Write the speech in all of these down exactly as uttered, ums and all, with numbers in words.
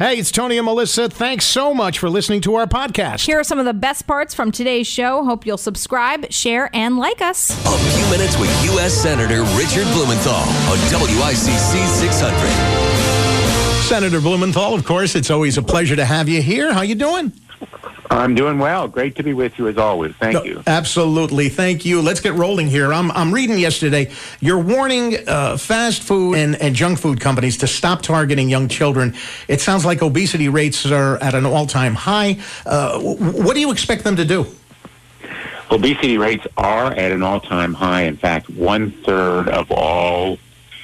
Hey, it's Tony and Melissa. Thanks so much for listening to our podcast. Here are some of the best parts from today's show. Hope you'll subscribe, share, and like us. A few minutes with U S Senator Richard Blumenthal on W I C C six hundred. Senator Blumenthal, of course, it's always a pleasure to have you here. How you doing? I'm doing well. Great to be with you as always. Thank no, you. Absolutely. Thank you. Let's get rolling here. I'm I'm reading yesterday, you're warning uh, fast food and, and junk food companies to stop targeting young children. It sounds like obesity rates are at an all-time high. Uh, what do you expect them to do? Obesity rates are at an all-time high. In fact, one-third of all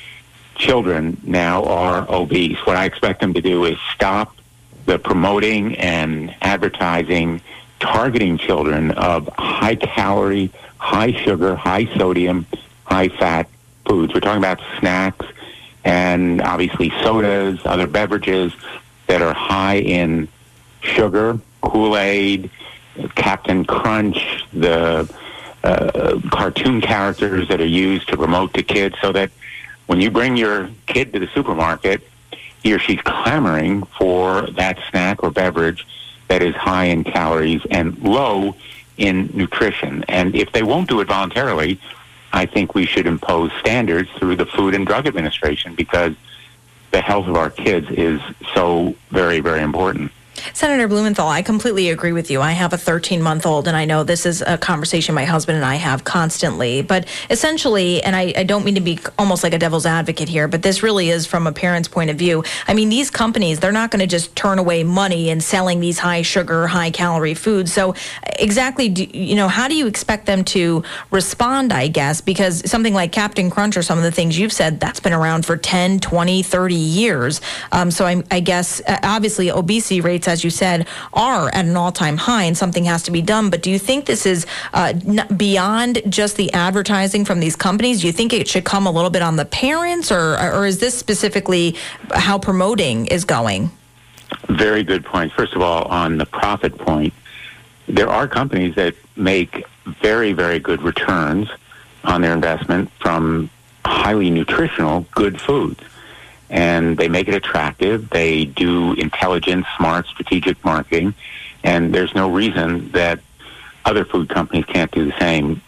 children now are obese. What I expect them to do is stop the promoting and advertising, targeting children of high-calorie, high-sugar, high-sodium, high-fat foods. We're talking about snacks and obviously sodas, other beverages that are high in sugar, Kool-Aid, Captain Crunch, the uh, cartoon characters that are used to promote to kids, so that when you bring your kid to the supermarket, he or she's clamoring for that snack or beverage that is high in calories and low in nutrition. And if they won't do it voluntarily, I think we should impose standards through the Food and Drug Administration, because the health of our kids is so very, very important. Senator Blumenthal, I completely agree with you. I have a thirteen-month-old, and I know this is a conversation my husband and I have constantly. But essentially, and I, I don't mean to be almost like a devil's advocate here, but this really is from a parent's point of view. I mean, these companies, they're not going to just turn away money in selling these high-sugar, high-calorie foods. So exactly, do, you know, how do you expect them to respond, I guess? Because something like Captain Crunch or some of the things you've said, that's been around for ten, twenty, thirty years. Um, so I, I guess, obviously, obesity rates, as you said, are at an all-time high, and something has to be done. But do you think this is uh, n- beyond just the advertising from these companies? Do you think it should come a little bit on the parents, or, or is this specifically how promoting is going? Very good point. First of all, on the profit point, there are companies that make very, very good returns on their investment from highly nutritional, good foods. And they make it attractive. They do intelligent, smart, strategic marketing. And there's no reason that other food companies can't do the same.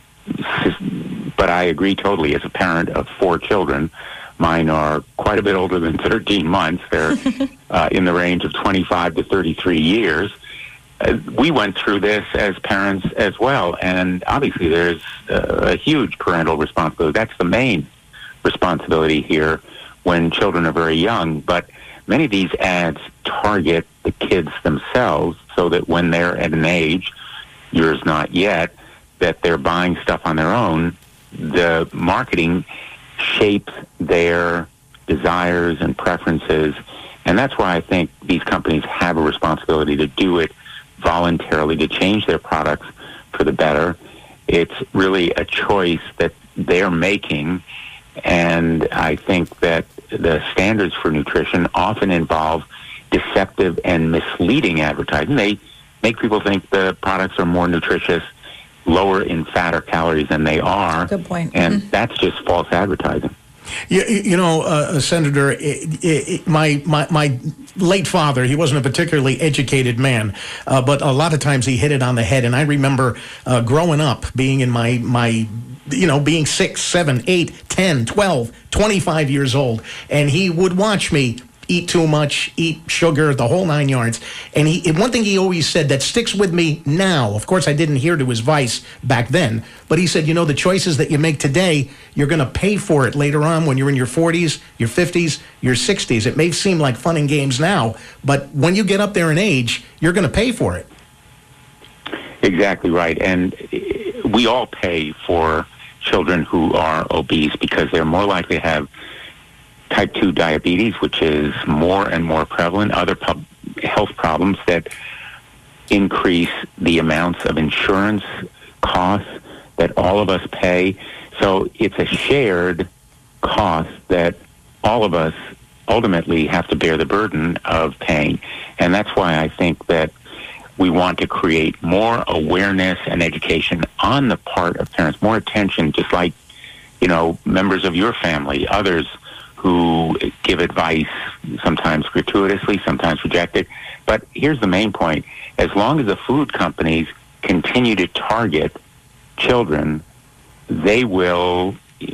But I agree totally. As a parent of four children, mine are quite a bit older than thirteen months. They're uh, in the range of twenty-five to thirty-three years. Uh, we went through this as parents as well. And obviously there's uh, a huge parental responsibility. That's the main responsibility here when children are very young. But many of these ads target the kids themselves, so that when they're at an age, yours not yet, that they're buying stuff on their own, the marketing shapes their desires and preferences. And that's why I think these companies have a responsibility to do it voluntarily, to change their products for the better. It's really a choice that they're making. And I think that the standards for nutrition often involve deceptive and misleading advertising. They make people think the products are more nutritious, lower in fat or calories than they are. Good point. And Mm-hmm. that's just false advertising. You, you know, uh, Senator, it, it, my, my my late father, he wasn't a particularly educated man, uh, but a lot of times he hit it on the head. And I remember uh, growing up, being in my my you know, being six, seven, eight, ten, twelve, twenty-five years old. And he would watch me eat too much, eat sugar, the whole nine yards. And he, and one thing he always said that sticks with me now, of course I didn't hear to his advice back then, but he said, you know, the choices that you make today, you're going to pay for it later on when you're in your forties, your fifties, your sixties. It may seem like fun and games now, but when you get up there in age, you're going to pay for it. Exactly right. And we all pay for children who are obese because they're more likely to have type two diabetes, which is more and more prevalent, other pub- health problems that increase the amounts of insurance costs that all of us pay. So it's a shared cost that all of us ultimately have to bear the burden of paying. And that's why I think that we want to create more awareness and education on the part of parents, more attention, just like, you know, members of your family, others who give advice, sometimes gratuitously, sometimes rejected. But here's the main point. As long as the food companies continue to target children, they will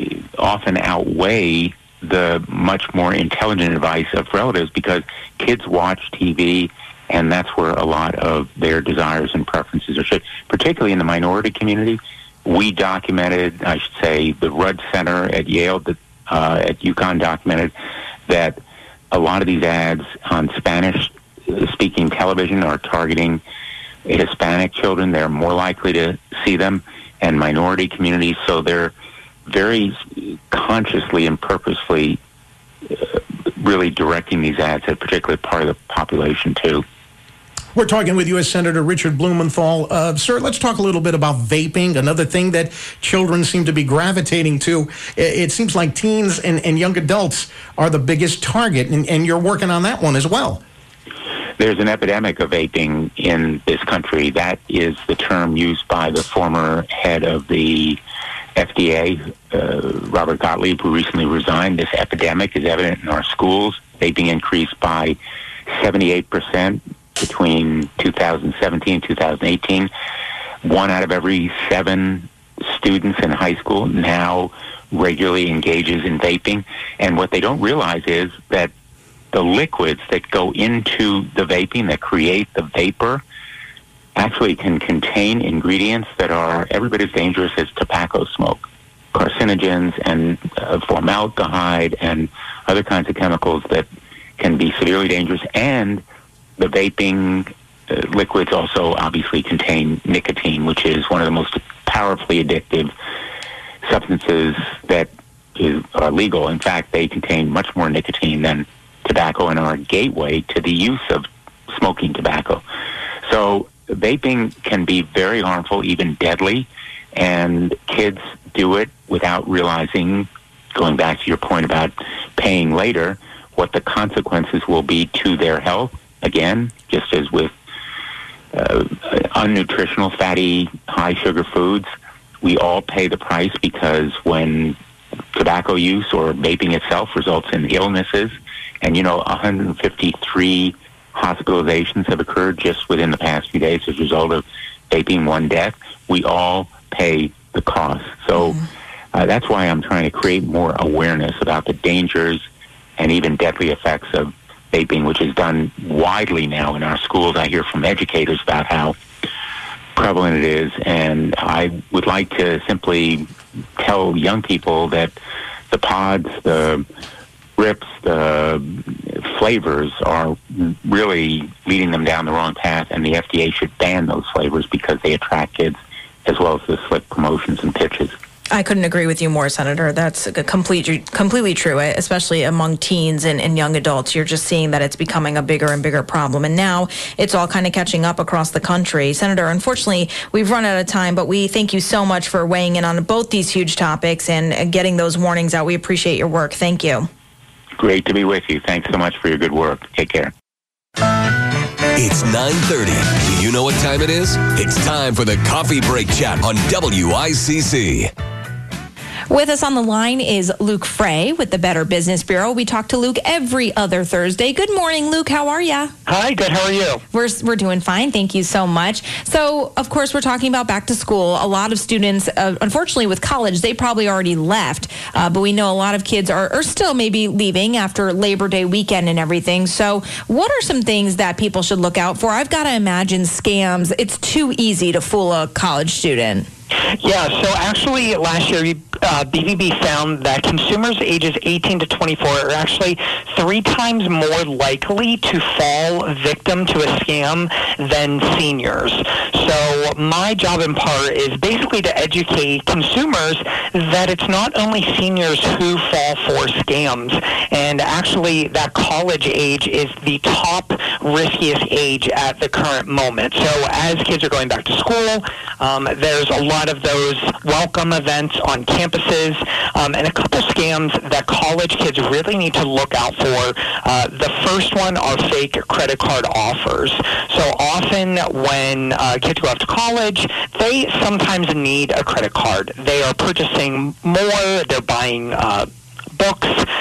often outweigh the much more intelligent advice of relatives, because kids watch T V, and that's where a lot of their desires and preferences are shaped, particularly in the minority community. We documented, I should say, the Rudd Center at Yale, the, uh, at UConn documented that a lot of these ads on Spanish-speaking television are targeting Hispanic children. They're more likely to see them, and minority communities, so they're very consciously and purposefully uh, really directing these ads at a particular part of the population, too. We're talking with U S Senator Richard Blumenthal. Uh, sir, let's talk a little bit about vaping, another thing that children seem to be gravitating to. It, it seems like teens and, and young adults are the biggest target, and, and you're working on that one as well. There's an epidemic of vaping in this country. That is the term used by the former head of the F D A, uh, Robert Gottlieb, who recently resigned. This epidemic is evident in our schools. Vaping increased by seventy-eight percent between two thousand seventeen and two thousand eighteen. One out of every seven students in high school now regularly engages in vaping. And what they don't realize is that the liquids that go into the vaping, that create the vapor, actually can contain ingredients that are every bit as dangerous as tobacco smoke, carcinogens and uh, formaldehyde and other kinds of chemicals that can be severely dangerous. And the vaping uh, liquids also obviously contain nicotine, which is one of the most powerfully addictive substances that is, are legal. In fact, they contain much more nicotine than tobacco and are a gateway to the use of smoking tobacco. So vaping can be very harmful, even deadly, and kids do it without realizing, going back to your point about paying later, what the consequences will be to their health. Again, just as with uh, unnutritional, fatty, high-sugar foods, we all pay the price, because when tobacco use or vaping itself results in illnesses, and, you know, one hundred fifty-three hospitalizations have occurred just within the past few days as a result of vaping, one death, we all pay the cost. So uh, that's why I'm trying to create more awareness about the dangers and even deadly effects of vaping, which is done widely now in our schools. I hear from educators about how prevalent it is, and I would like to simply tell young people that the pods, the rips, the flavors are really leading them down the wrong path, and the F D A should ban those flavors because they attract kids, as well as the slick promotions and pitches. I couldn't agree with you more, Senator. That's a complete, completely true, especially among teens and, and young adults. You're just seeing that it's becoming a bigger and bigger problem. And now it's all kind of catching up across the country. Senator, unfortunately, we've run out of time, but we thank you so much for weighing in on both these huge topics and getting those warnings out. We appreciate your work. Thank you. Great to be with you. Thanks so much for your good work. Take care. It's nine thirty. Do you know what time it is? It's time for the Coffee Break Chat on W I C C. With us on the line is Luke Frey with the Better Business Bureau. We talk to Luke every other Thursday. Good morning, Luke. How are you? Hi, good. How are you? We're, we're doing fine. Thank you so much. So, of course, we're talking about back to school. A lot of students, uh, unfortunately, with college, they probably already left. Uh, but we know a lot of kids are, are still maybe leaving after Labor Day weekend and everything. So what are some things that people should look out for? I've got to imagine scams. It's too easy to fool a college student. Yeah, so actually last year, uh, B V B found that consumers ages eighteen to twenty-four are actually three times more likely to fall victim to a scam than seniors. So my job in part is basically to educate consumers that it's not only seniors who fall for scams, and actually that college age is the top riskiest age at the current moment. So as kids are going back to school, um, there's a lot of those welcome events on campuses, um, and a couple scams that college kids really need to look out for. Uh, the first one are fake credit card offers. So often when uh, kids go off to college, they sometimes need a credit card. They are purchasing more, they're buying uh, books, support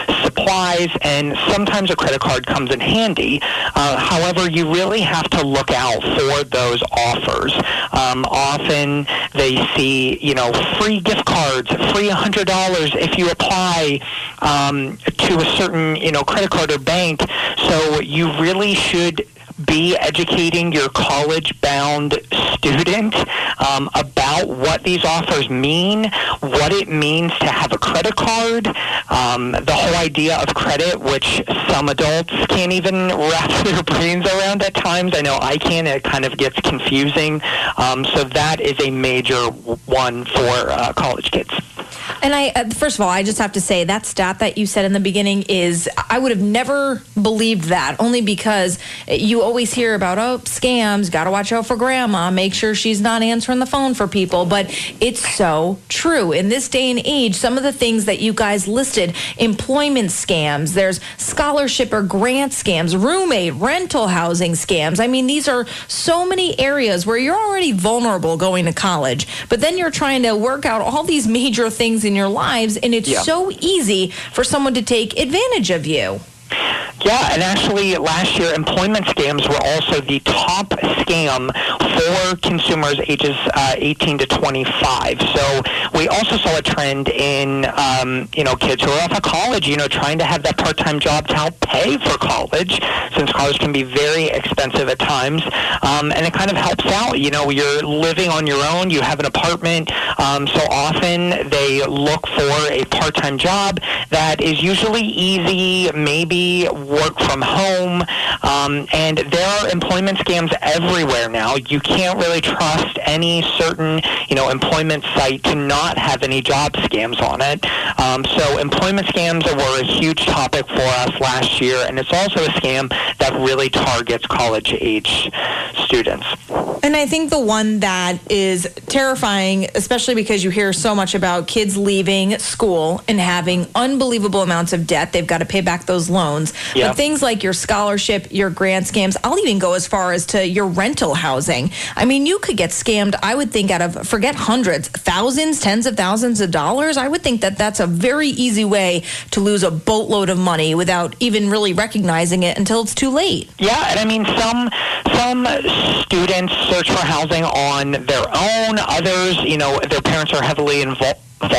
supplies, and sometimes a credit card comes in handy. Uh, however, you really have to look out for those offers. Um, often they see, you know, free gift cards, free one hundred dollars if you apply um, to a certain, you know, credit card or bank. So you really should be educating your college-bound student um, about what these offers mean, what it means to have a credit card, um, the whole idea of credit, which some adults can't even wrap their brains around at times. I know I can. It kind of gets confusing. Um, so that is a major one for uh, college kids. And I, uh, first of all, I just have to say that stat that you said in the beginning is, I would have never believed that, only because you always hear about, oh, scams, got to watch out for grandma, make sure she's not answering the phone for people. But it's so true. In this day and age, some of the things that you guys listed, employment scams, there's scholarship or grant scams, roommate, rental housing scams. I mean, these are so many areas where you're already vulnerable going to college, but then you're trying to work out all these major things in your lives, and it's yeah. so easy for someone to take advantage of you. Yeah, and actually last year, employment scams were also the top scam for consumers ages uh, eighteen to twenty-five. So we also saw a trend in, um, you know, kids who are off of college, you know, trying to have that part-time job to help pay for college, since college can be very expensive at times. Um, and it kind of helps out. You know, you're living on your own, you have an apartment, um, so often they look for a part-time job that is usually easy, maybe work from home, um, and there are employment scams everywhere now. You can't really trust any certain, you know, employment site to not have any job scams on it. Um, so employment scams were a huge topic for us last year, and it's also a scam that really targets college-age students. And I think the one that is terrifying, especially because you hear so much about kids leaving school and having unbelievable amounts of debt. They've got to pay back those loans. Yeah. But things like your scholarship, your grant scams, I'll even go as far as to your rental housing. I mean, you could get scammed, I would think, out of, forget hundreds, thousands, tens of thousands of dollars. I would think that that's a very easy way to lose a boatload of money without even really recognizing it until it's too late. Yeah, and I mean, some some students search for housing on their own. Others, you know, their parents are heavily involved.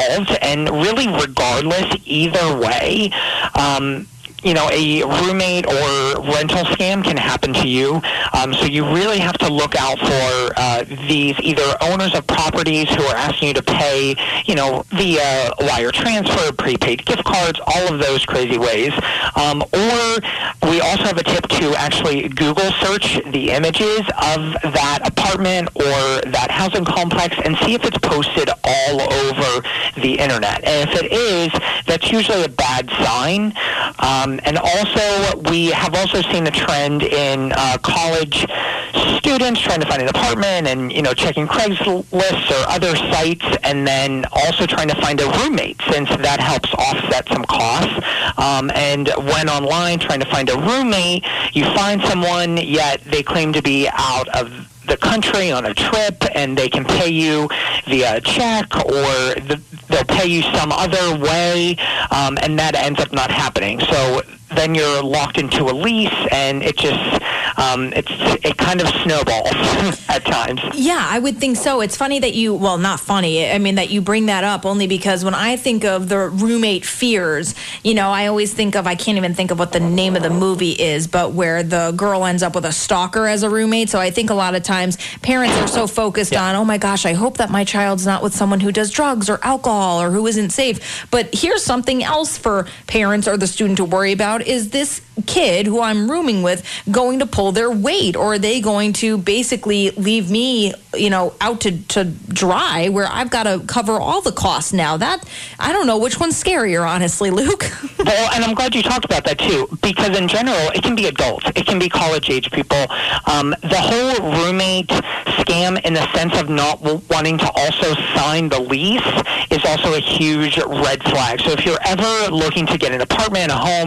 And really, regardless, either way, um, you know, a roommate or rental scam can happen to you. Um, so you really have to look out for uh, these either owners of properties who are asking you to pay, you know, via wire transfer, prepaid gift cards, all of those crazy ways. Um, or we also have a tip to actually Google search the images of that apartment or that housing complex and see if it's posted all over the internet. And if it is, that's usually a bad sign. Um, and also, we have also seen a trend in uh, college students trying to find an apartment and, you know, checking Craigslist or other sites, and then also trying to find a roommate, since that helps offset some costs. Um, and when online trying to find a roommate, you find someone, yet they claim to be out of the country on a trip, and they can pay you via check, or the, they'll pay you some other way, um, and that ends up not happening. So then you're locked into a lease, and it just um, it's it kind of snowballs at times. Yeah, I would think so. It's funny that you, well, not funny, I mean that you bring that up, only because when I think of the roommate fears, you know, I always think of, I can't even think of what the name of the movie is, but where the girl ends up with a stalker as a roommate. So I think a lot of times parents are so focused yeah. on, oh my gosh, I hope that my child's not with someone who does drugs or alcohol or who isn't safe. But here's something else for parents or the student to worry about: is this kid who I'm rooming with going to pull their weight, or are they going to basically leave me, you know, out to, to dry, where I've got to cover all the costs now? That, I don't know which one's scarier, honestly, Luke. Well, and I'm glad you talked about that too, because in general, it can be adults, it can be college age people. Um, the whole roommate scam, in the sense of not w- wanting to also sign the lease, is also a huge red flag. So if you're ever looking to get an apartment, a home, who knows,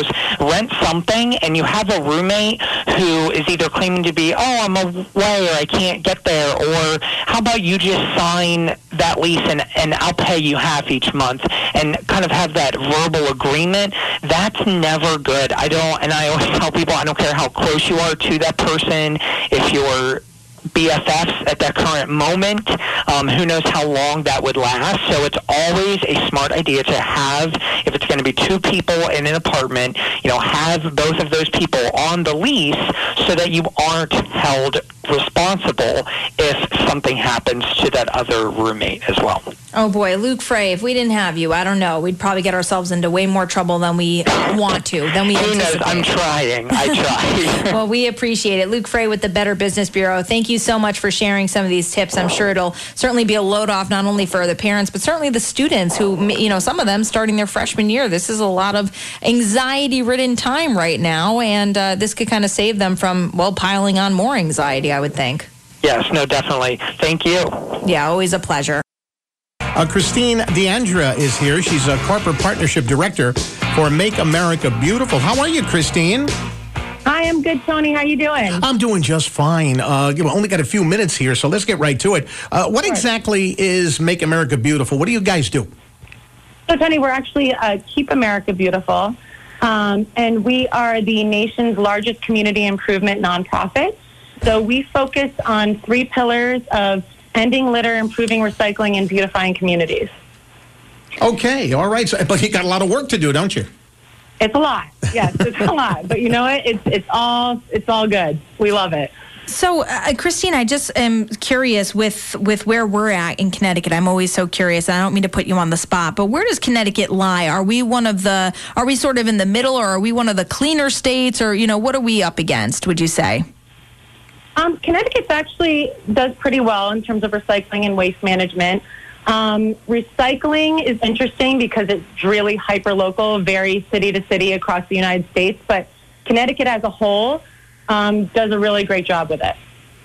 house, rent something, and you have a roommate who is either claiming to be, oh, I'm away or I can't get there, or how about you just sign that lease and, and I'll pay you half each month, and kind of have that verbal agreement. That's never good. I don't, and I always tell people, I don't care how close you are to that person, if you're B F Fs at that current moment, um, who knows how long that would last. So it's always a smart idea to have, if it's going to be two people in an apartment, you know, have both of those people on the lease so that you aren't held responsible if something happens to that other roommate as well. Oh boy, Luke Frey, if we didn't have you, I don't know, we'd probably get ourselves into way more trouble than we want to, than we Who anticipate. knows? I'm trying. I try. Well, we appreciate it. Luke Frey with the Better Business Bureau, thank you so much for sharing some of these tips. I'm sure it'll certainly be a load off not only for the parents, but certainly the students who, you know, some of them starting their freshman year. This is a lot of anxiety-ridden time right now, and uh, this could kind of save them from, well, piling on more anxiety, I would think. Yes, no, definitely. Thank you. Yeah, always a pleasure. Uh, Christine D'Andrea is here. She's a corporate partnership director for Make America Beautiful. How are you, Christine? Hi, I'm good, Tony. How you doing? I'm doing just fine. Uh, you know, only got a few minutes here, so let's get right to it. Uh, what Sure. exactly is Make America Beautiful? What do you guys do? So, Tony, we're actually uh, Keep America Beautiful, um, and we are the nation's largest community improvement nonprofit. So we focus on three pillars of ending litter, improving recycling, and beautifying communities. Okay, all right. So, but you got a lot of work to do, don't you? It's a lot. Yes, it's a lot. But you know what? It's it's all it's all good. We love it. So, uh, Christine, I just am curious with, with where we're at in Connecticut. I'm always so curious. I don't mean to put you on the spot, but where does Connecticut lie? Are we one of the, are we sort of in the middle, or are we one of the cleaner states, or, you know, what are we up against, would you say? Um, Connecticut actually does pretty well in terms of recycling and waste management. Um, recycling is interesting because it's really hyper-local, very city to city across the United States, but Connecticut as a whole um, does a really great job with it.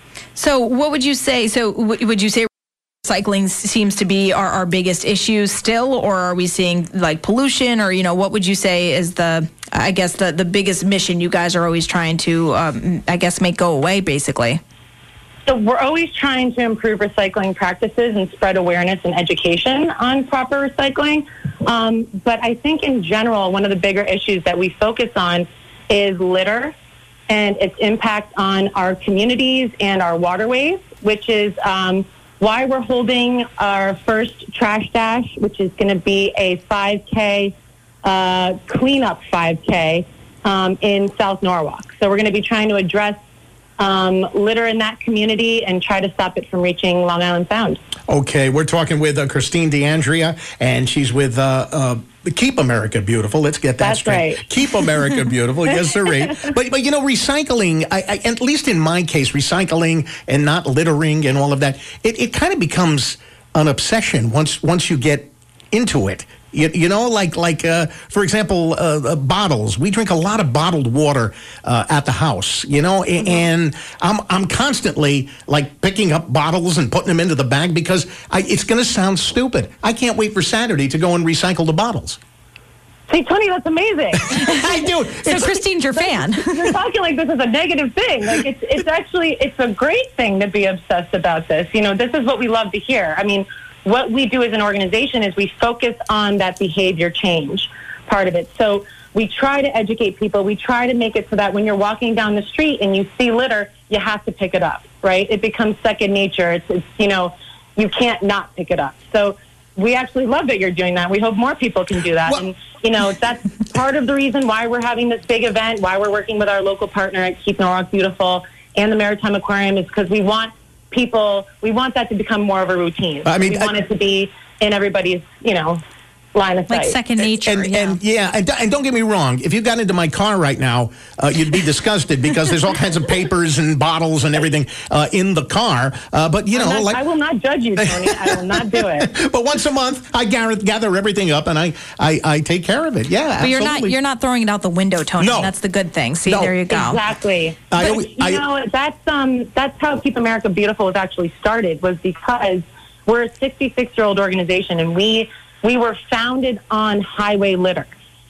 So what would you say, so w- would you say recycling seems to be our, our biggest issue still, or are we seeing like pollution, or, you know, what would you say is the, I guess, the, the biggest mission you guys are always trying to, um, I guess, make go away, basically? So we're always trying to improve recycling practices and spread awareness and education on proper recycling. Um, but I think in general, one of the bigger issues that we focus on is litter and its impact on our communities and our waterways, which is um, why we're holding our first Trash Dash, which is going to be a five K uh, cleanup five K um, in South Norwalk. So we're going to be trying to address Um, litter in that community and try to stop it from reaching Long Island Sound. Okay, we're talking with uh, Christine D'Andrea, and she's with uh, uh, Keep America Beautiful. Let's get that That's straight. right. Keep America Beautiful, yes, sirree. But, but, you know, recycling, I, I, at least in my case, recycling and not littering and all of that, it, it kind of becomes an obsession once once you get into it. You, you know, like, like uh, for example, uh, uh, bottles. We drink a lot of bottled water uh, at the house, you know, mm-hmm. and I'm I'm constantly, like, picking up bottles and putting them into the bag because I, it's going to sound stupid. I can't wait for Saturday to go and recycle the bottles. See, Tony, that's amazing. I do. So It's- Christine's your fan. You're talking like this is a negative thing. Like it's it's actually it's a great thing to be obsessed about this. You know, this is what we love to hear. I mean, what we do as an organization is we focus on that behavior change part of it. So we try to educate people. We try to make it so that when you're walking down the street and you see litter, you have to pick it up, right? It becomes second nature. It's, it's you know, you can't not pick it up. So we actually love that you're doing that. We hope more people can do that. Well, and, you know, that's part of the reason why we're having this big event, why we're working with our local partner at Keep Norwalk Beautiful and the Maritime Aquarium, is because we want people, we want that to become more of a routine. I mean, we want I, it to be in everybody's, you know, line of sight. Like second nature. And, yeah. and yeah, and, and don't get me wrong. If you got into my car right now, uh, you'd be disgusted because there's all kinds of papers and bottles and everything uh, in the car. Uh, but you know, not, like I will not judge you, Tony. I will not do it. But once a month, I gather, gather everything up and I, I, I take care of it. Yeah, But you're not absolutely. you're not throwing it out the window, Tony. No. That's the good thing. See, No. there you go. Exactly. I But, always- you I- know, that's um, that's how Keep America Beautiful was actually started. Was because we're a sixty-six year old organization, and we we were founded on highway litter.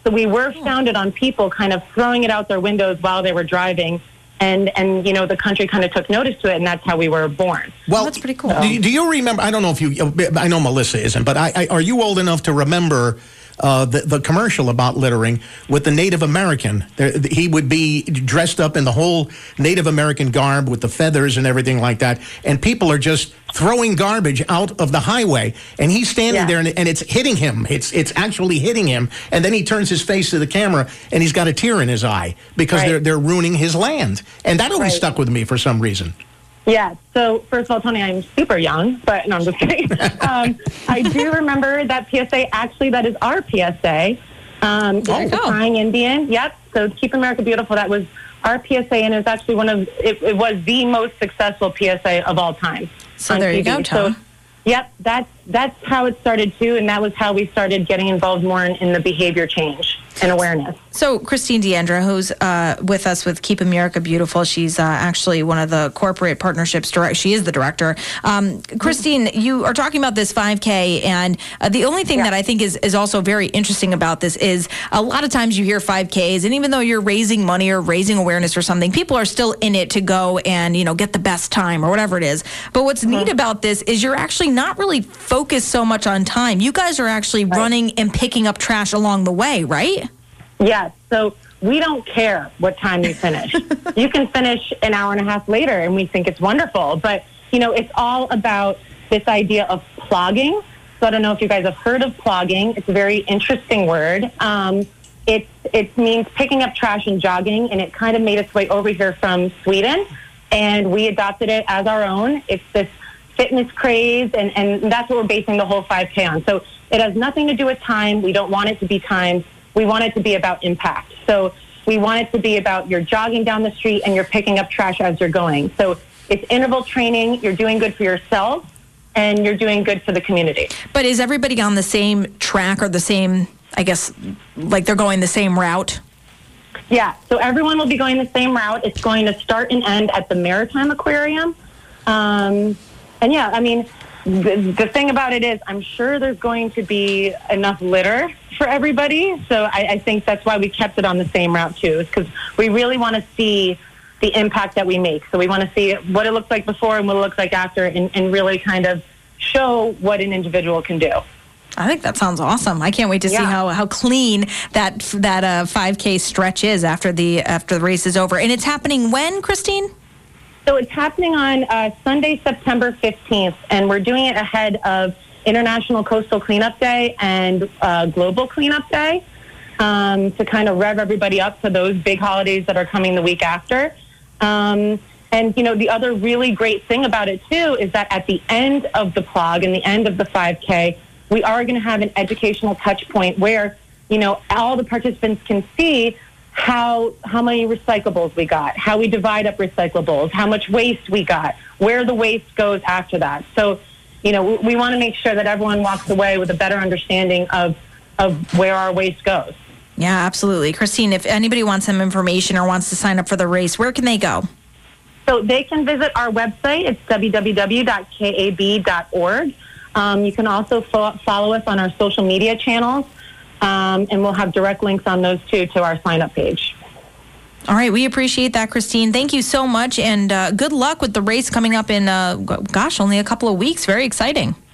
So we were founded on people kind of throwing it out their windows while they were driving. And, and you know, the country kind of took notice to it, and that's how we were born. Well, oh, that's pretty cool. Do, do you remember, I don't know if you, I know Melissa isn't, but I, I, are you old enough to remember uh, the, the commercial about littering with the Native American? There, he would be dressed up in the whole Native American garb with the feathers and everything like that, and people are just throwing garbage out of the highway, and he's standing Yeah. there, and, and it's hitting him. It's it's actually hitting him, and then he turns his face to the camera, and he's got a tear in his eye because Right. they're they're ruining his land, and that always Right. stuck with me for some reason. Yeah. So first of all, Tony, I'm super young, but no, I'm just kidding. um, I do remember that P S A. Actually, that is our P S A. Um, it's There you the go. Crying Indian. Yep. So Keep America Beautiful. That was our P S A, and it was actually one of it, it was the most successful P S A of all time. So on there you T V. go, Tom. So, yep. That's that's how it started too, and that was how we started getting involved more in, in the behavior change and awareness. So Christine Deandra, who's uh, with us with Keep America Beautiful, she's uh, actually one of the corporate partnerships direct. She is the director. Um, Christine, you are talking about this five K, and uh, the only thing Yeah. that I think is is also very interesting about this is a lot of times you hear five Ks, and even though you're raising money or raising awareness for something, people are still in it to go and you know get the best time or whatever it is. But what's neat about this is you're actually not really focused so much on time. You guys are actually running and picking up trash along the way, right? Yes. So we don't care what time you finish. You can finish an hour and a half later, and we think it's wonderful. But, you know, it's all about this idea of plogging. So I don't know if you guys have heard of plogging. It's a very interesting word. Um, it, it means picking up trash and jogging, and it kind of made its way over here from Sweden, and we adopted it as our own. It's this fitness craze, and, and that's what we're basing the whole five K on. So it has nothing to do with time. We don't want it to be timed. We want it to be about impact. So we want it to be about you're jogging down the street and you're picking up trash as you're going. So it's interval training. You're doing good for yourself, and you're doing good for the community. But is everybody on the same track or the same, I guess, like they're going the same route? Yeah, so everyone will be going the same route. It's going to start and end at the Maritime Aquarium. Um, and yeah, I mean, the, the thing about it is I'm sure there's going to be enough litter for everybody. So I, I think that's why we kept it on the same route too, is because we really want to see the impact that we make. So we want to see what it looks like before and what it looks like after, and, and really kind of show what an individual can do. I think that sounds awesome. I can't wait to see Yeah. how, how clean that that uh, five K stretch is after the after the race is over. And it's happening when, Christine? So it's happening on uh, Sunday, September fifteenth, and we're doing it ahead of International Coastal Cleanup Day and uh, Global Cleanup Day um, to kind of rev everybody up for those big holidays that are coming the week after. Um, and, you know, the other really great thing about it, too, is that at the end of the plog and the end of the five K, we are going to have an educational touch point where, you know, all the participants can see how how many recyclables we got, how we divide up recyclables, how much waste we got, where the waste goes after that. So, you know, we, we want to make sure that everyone walks away with a better understanding of of where our waste goes. Yeah, absolutely. Christine, if anybody wants some information or wants to sign up for the race, where can they go? So they can visit our website. It's w w w dot k a b dot org. Um, you can also fo- follow us on our social media channels. Um, and we'll have direct links on those too to our sign-up page. All right, we appreciate that, Christine. Thank you so much, and uh, good luck with the race coming up in, uh, gosh, only a couple of weeks. Very exciting.